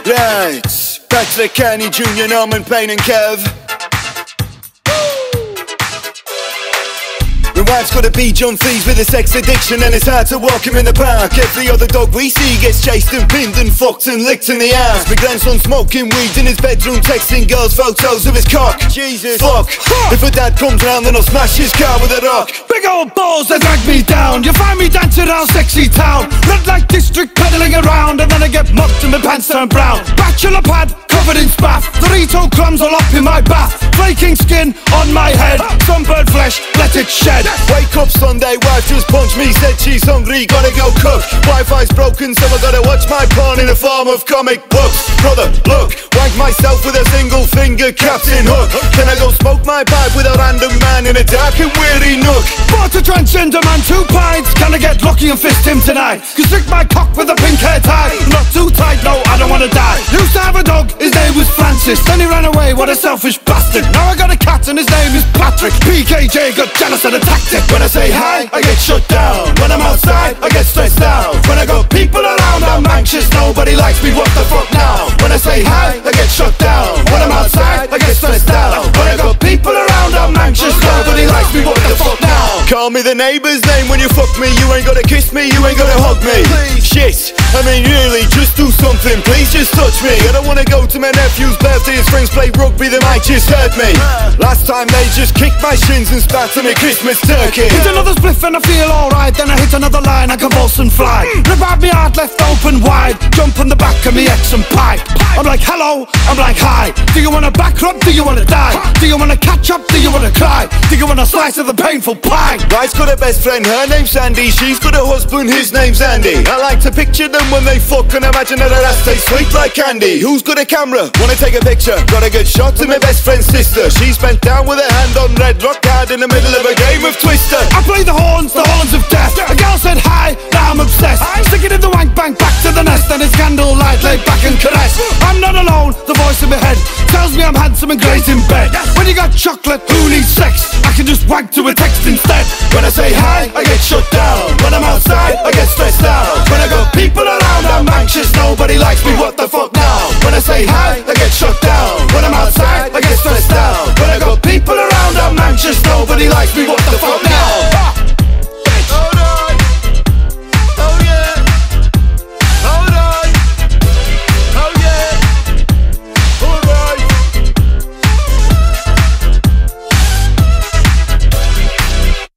Right, Patrick, Kenny, Junior, Norman, Payne and Kev. My wife's got a beach on fees with a sex addiction, and it's hard to walk him in the park. Every other dog we see gets chased and pinned and fucked and licked in the ass. My grandson smoking weed in his bedroom, texting girls photos of his cock. Jesus, fuck. If a dad comes round, then I'll smash his car with a rock. Big old balls that drag me down. You find me dancing around sexy town, red light district pedaling around, and then I get mugged and my pants turn brown. Bachelor pad covered in spaff, Dorito crumbs all up in my bath, flaking skin on my head, sunburned flesh, let it shed. Wake up Sunday, wife just punched me, said she's hungry, gotta go cook. Wi-Fi's broken, so I gotta watch my porn in the form of comic books. Brother, look, wank myself with a single finger, Captain Hook. Can I go smoke my pipe with a random man in a dark and weary nook? Bought a transgender man 2 pints, can I get lucky and fist him tonight? Cause stick my cock with a pink hair tie, not too tight, no, I don't wanna die. Used to have a dog, his name was Francis, then he ran away, what a selfish bastard. Now I got a cat and his name is Patrick. PKJ got jealous and attacked it. When I say hi, I get shut down. When I'm outside, I get stressed out. When I got people around, I'm anxious, nobody likes me, what the fuck now? When I say hi, I get shut down. When I'm outside, I get stressed out. When I got people around, I'm anxious, nobody likes me, what the fuck now? Call me the neighbour's name when you fuck me. You ain't gotta kiss me, you ain't gotta hug me. Shit, I mean really, just do something, please just touch me. I don't wanna go to my nephew's birthday, his friends play rugby, they might just hurt me. Last time they just kicked my shins and spat on me Christmas turkey. Hit another spliff and I feel alright, then I hit another line, I convulse and fly. Revive me heart left open wide, jump on the back of me ex and pipe. I'm like hello, I'm like hi. Do you wanna back up, do you wanna die? Do you wanna catch up, do you wanna cry? Do you want a slice of the painful pie? Wife's got a best friend, her name's Sandy. She's got a husband, his name's Andy. I like to picture them when they fuck and imagine that her ass tastes sweet like candy. Who's got a camera? Wanna take a picture? Got a good shot of my best friend's sister. She's bent down with her hand on red rock hard in the middle of a game of Twister. I play the horns of death. A girl said hi, now I'm obsessed. Stick it in the wank bank, back to the nest, and it's candlelight, laid back and caress. I'm not alone, the voice in my head tells me I'm handsome and great in bed. When you got chocolate, who needs sex? I can just wank to a text instead. When I say hi, I get shut down. When I'm outside, I get stressed out. When I got people around, I'm anxious, nobody likes me, what the fuck now? When I say hi, I get shut down. When I'm outside, I get stressed out. When I got people around, I'm anxious, nobody likes me, what the